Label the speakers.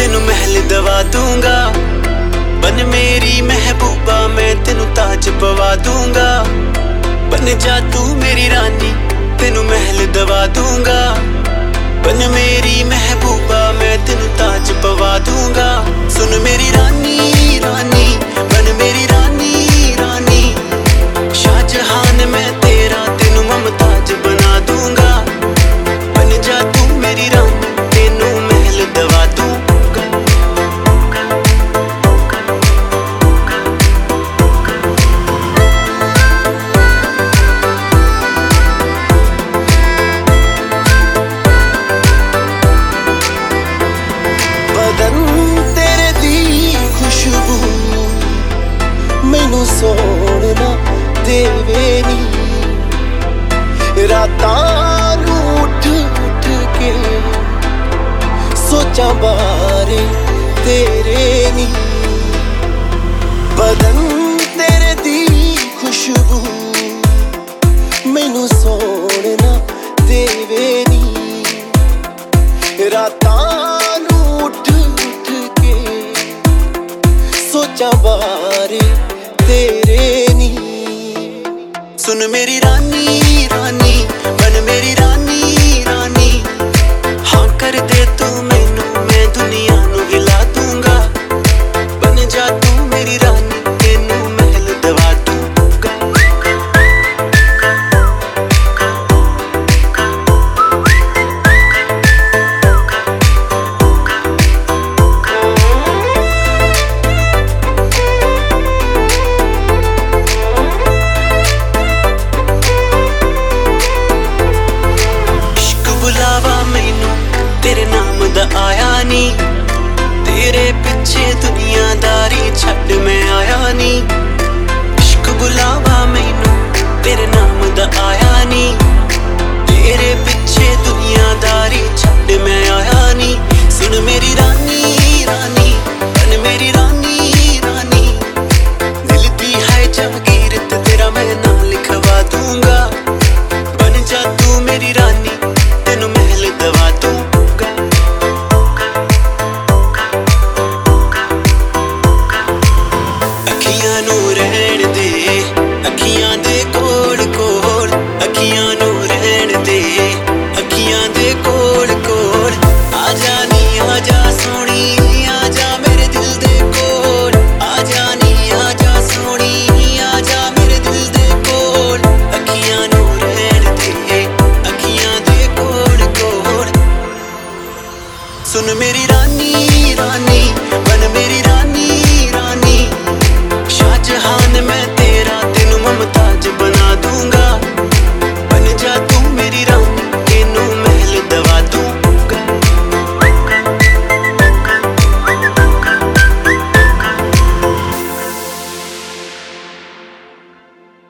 Speaker 1: तेनू महल दवा दूंगा। बन मेरी महबूबा मैं तेनू ताज पवा दूंगा। बन जा तू मेरी रानी तेनू महल दवा दूंगा। बन मेरी महबूबा मैं तेनू ताज पवा दूंगा। सुन मेरी रानी रानी बन मेरी रानी रानी। शाहजहान मैं तेरा तेनू मुमताज बना दूंगा। बन जा तू मेरी रानी तेनू महल दवा दूंगा। तेरे दी खुशबू मैनू सोना देवे नी। रातां नू उठ उठ के सोचा बारे तेरे नी। बदन तेरे दी खुशबू मैनू सोना देवे नी। रातां नू उठ उठ के सोचा बारे